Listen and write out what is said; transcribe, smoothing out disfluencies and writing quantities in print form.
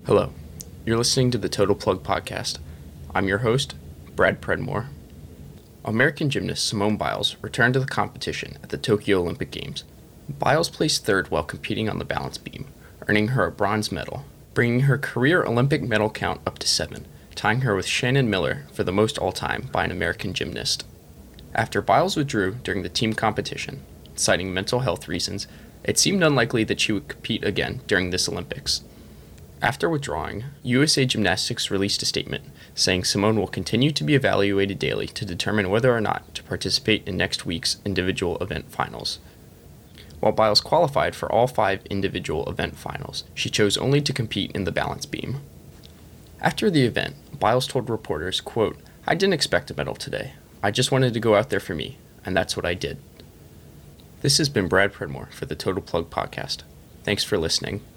Hello, you're listening to the Total Plug Podcast. I'm your host, Brad Predmore. American gymnast Simone Biles returned to the competition at the Tokyo Olympic Games. Biles placed third while competing on the balance beam, earning her a bronze medal, bringing her career Olympic medal count up to 7, tying her with Shannon Miller for the most all-time by an American gymnast. After Biles withdrew during the team competition, citing mental health reasons, it seemed unlikely that she would compete again during this Olympics. After withdrawing, USA Gymnastics released a statement saying Simone will continue to be evaluated daily to determine whether or not to participate in next week's individual event finals. While Biles qualified for all 5 individual event finals, she chose only to compete in the balance beam. After the event, Biles told reporters, quote, "I didn't expect a medal today. I just wanted to go out there for me, and that's what I did." This has been Brad Predmore for the Total Plug Podcast. Thanks for listening.